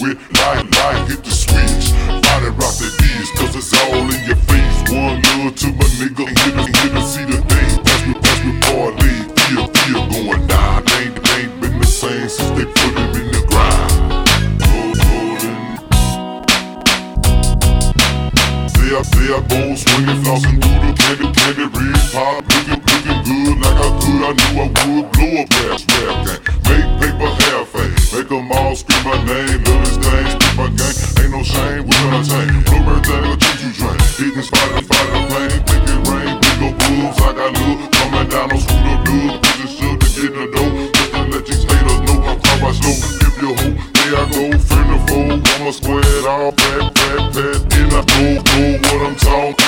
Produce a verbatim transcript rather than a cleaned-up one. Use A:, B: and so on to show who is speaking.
A: with light, light, hit the switch. Body rock that bitch, cause it's all in your face. One love to my nigga, hit a, hit a, see the day. Pass me, pass me, parlay, feel, feel going down. They ain't, they ain't been the same since they put it in the grind. They are, they are bold, swinging, flossing through the candy, candy, red pop, looking, looking good like I could. I knew I would blow up rap, rap gang. Make paper half fast, make them all scream my name. Love this thing, scream my gang. Ain't no shame, we gonna tank. Bluebird thing, a choo-choo train. Hitting spot and fight the plane, think it rain, big old wolves. I got love, coming down on scooter dudes. Pushing shit to get in the dough, just to let these haters know I'm caught by slow. If you hoe, there I go, friend or foe. I'ma square it all, pat, pat, pat. In I go, go, what I'm talking.